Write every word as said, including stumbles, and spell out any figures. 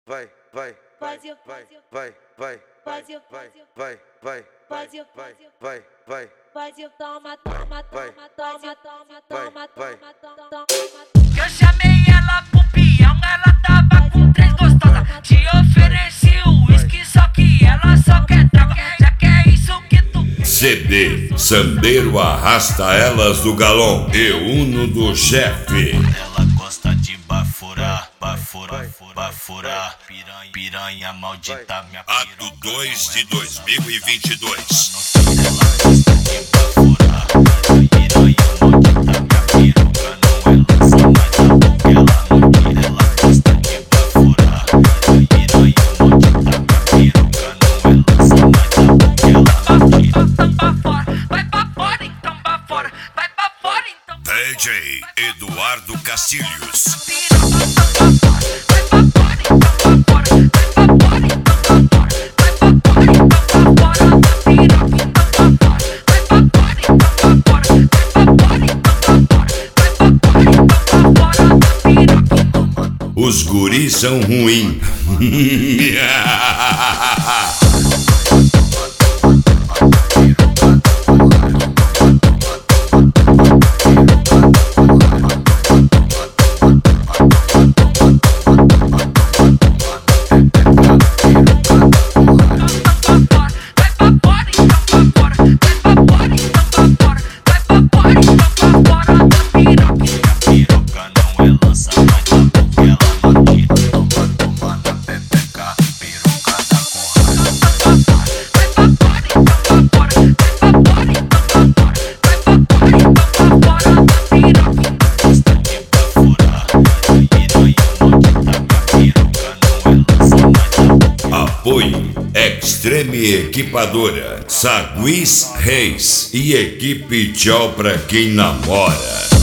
vai, vai, vai, vai, vai, vai, vai, vai, vai, vai, vai, vai, vai, vai, Vai de toma, toma, toma, toma, toma, toma, toma, toma. Que eu chamei ela pro peão, ela tava com três gostosas. Te ofereci o uísque, só que ela só quer troca. Já que é isso que tu quer. C D Sandeiro arrasta elas do galão e Uno do chefe. Ela gosta de bafurar, bafurar, bafurar. Piranha, piranha maldita, minha piranha. Ato dois de dois mil e vinte e dois. Ela gosta de bafurar, piranha maldita, minha piroca não é lança, mas a boca ela não tira. Ela gosta de bafurar, piranha maldita, minha piroca não é lança, mas a boca ela não tira. Então pra fora, vai pra fora, então pra fora, vai pra fora, então. D J Eduardo Castilhos. Os guris são ruins. Apoio Extreme Equipadora, Saguis Reis e equipe Tchau pra quem namora.